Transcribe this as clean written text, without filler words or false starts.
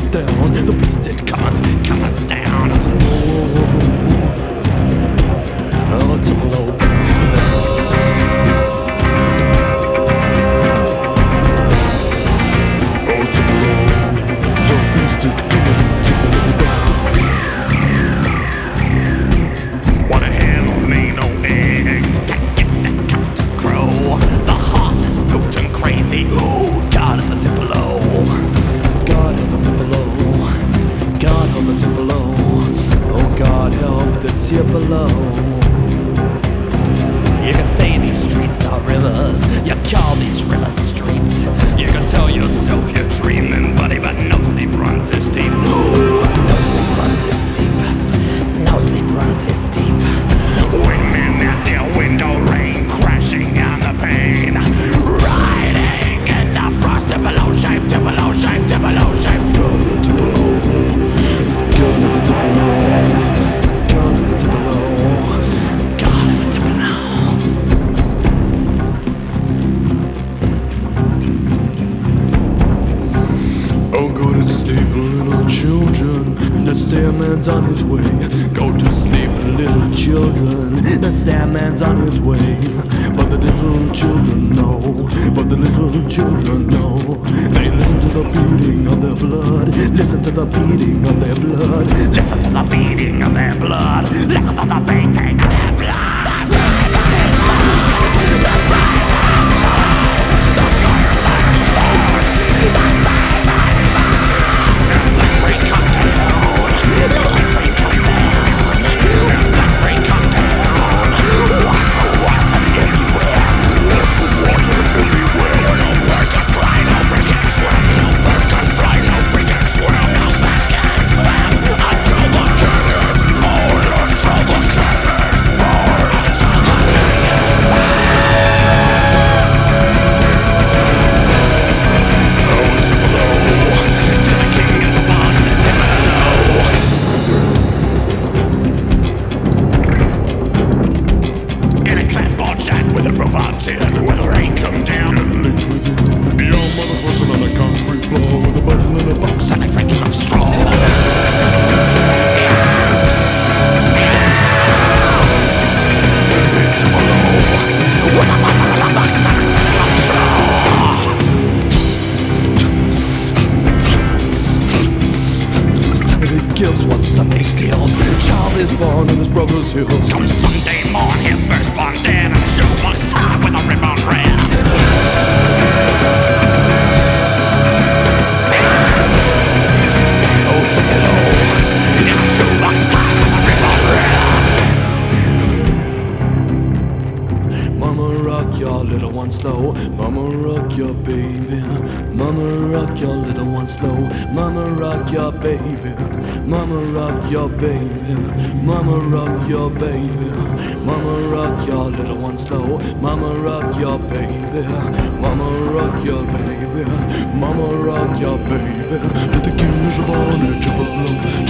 down. The beast it coming down. Oh, Tupelo brings it low. Oh, Tupelo, the beast it coming down. What a hell me no egg. Get that cow to crow. The horse is spooked and crazy. Ooh, God of the Tupelo. God help the Tupelo. God help the Tupelo. Oh, God help the Tupelo. You can say these streets are rivers. You call these rivers streets. You can tell yourself you're dreaming, buddy, but no sleep runs this deep. No sleep runs this deep. No sleep runs this deep. Women at their window, rain crashing on the pane. Riding in the frost, Tupelo shape, Tupelo shape, Tupelo shape. God of the Tupelo. God of the Tupelo. God of the Tupelo. God of the Tupelo. Oh, go to sleep, little children. The Sandman's on his way. Go to sleep, little children. The Sandman's on his way. But the little children know. But the little children know. They listen to the beating of their blood. Listen to the beating of their blood. Listen to the beating of their blood. Listen to the beating of their blood. The Sandman's blood. The Sandman's blood. The Sandman's blood. The Sandman's blood. Black rain come down. Black rain come down. Black rain come down. Water everywhere. Water everywhere. No bird can fly, no fish can swim. No bird can fly, no fish can swim. No fish can swim until the cannons fall. Until the cannons fall. Until the cannons fall. Oh, Tupelo, to the king is the bond of Tupelo. In a clapboard shack with a roof on tin, where the rain come down and live with you. Beyond mother person on a concrete floor with a button in a box and a drinking of straw. Hey, Tupelo, with a button in a box and a drinking of straw. Saturday gives what Sunday steals. Child is born in his brother's heels. Come Sunday morn, him burst born dead, and a shoebox tied with a ribbon red. Oh, Tupelo, in a shoebox tied with a ribbon red. Mama, rock your little one slow. Mama, rock your baby. Mama, rock your little one slow. Mama, rock your baby. Mama, rock your baby. Mama, rock your baby. Mama, rock your little one slow. Mama, rock your baby. Mama, rock your baby. Mama, rock your baby. The king is born in Tupelo.